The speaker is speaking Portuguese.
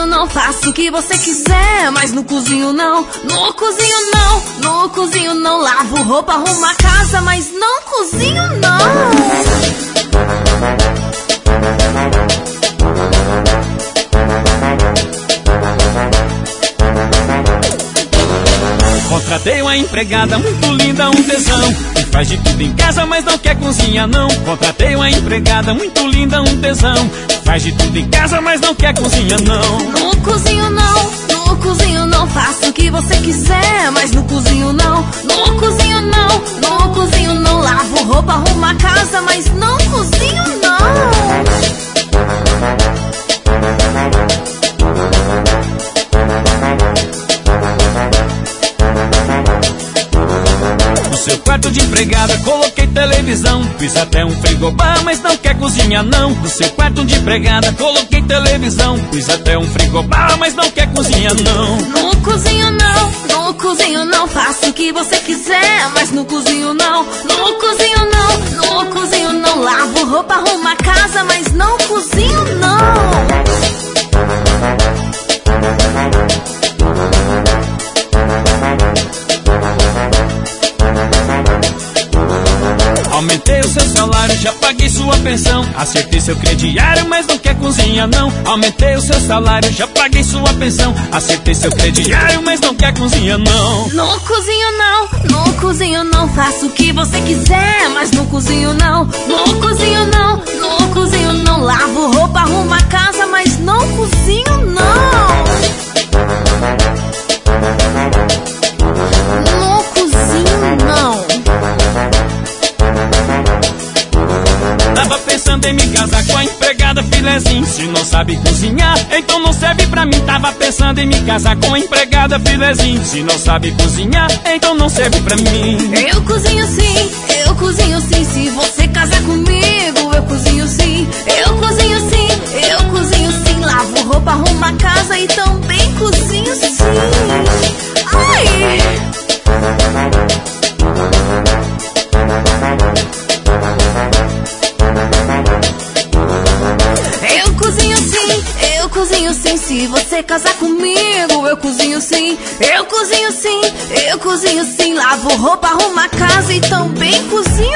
não, faço o que você quiser, mas no cozinho não, no cozinho não, no cozinho não. Lavo roupa, arrumo a casa, mas não cozinho não. Contratei uma empregada muito linda, um tesão, que faz de tudo em casa, mas não quer cozinhar não. Contratei uma empregada muito linda, um tesão, que faz de tudo em casa, mas não quer cozinhar não. No cozinho não, no cozinho não, faço o que você quiser, mas no cozinho não, no cozinho não, no cozinho não. Lavo roupa, arrumo a casa, mas não cozinho não. No seu quarto de empregada coloquei televisão, fiz até um frigobar, mas não quer cozinhar não. No seu quarto de empregada coloquei televisão, fiz até um frigobar, mas não quer cozinhar não. No cozinho não, no cozinho não, faço o que você quiser, mas no cozinho não, no cozinho não, no cozinho não. Lavo roupa, arrumo a casa, mas não cozinho não. Aumentei o seu salário, já paguei sua pensão, acertei seu crediário, mas não quer cozinhar não. Aumentei o seu salário, já paguei sua pensão, acertei seu crediário, mas não quer cozinhar não. No cozinho não, no cozinho não, faço o que você quiser, mas no cozinho não, no cozinho não, no cozinho não. Lavo roupa, arrumo a casa, mas não cozinho não. No cozinho não. Tava pensando em me casar com a empregada filezinho. Se não sabe cozinhar, então não serve pra mim. Tava pensando em me casar com a empregada filezinho. Se não sabe cozinhar, então não serve pra mim. Eu cozinho sim, eu cozinho sim. Se você casar comigo, eu cozinho sim. Eu cozinho sim, eu cozinho sim. Lavo roupa, arrumo a casa e também cozinho sim. Ai! Eu cozinho sim, eu cozinho sim. Se você casar comigo, eu cozinho sim. Eu cozinho sim, eu cozinho sim. Lavo roupa, arrumo a casa e também cozinho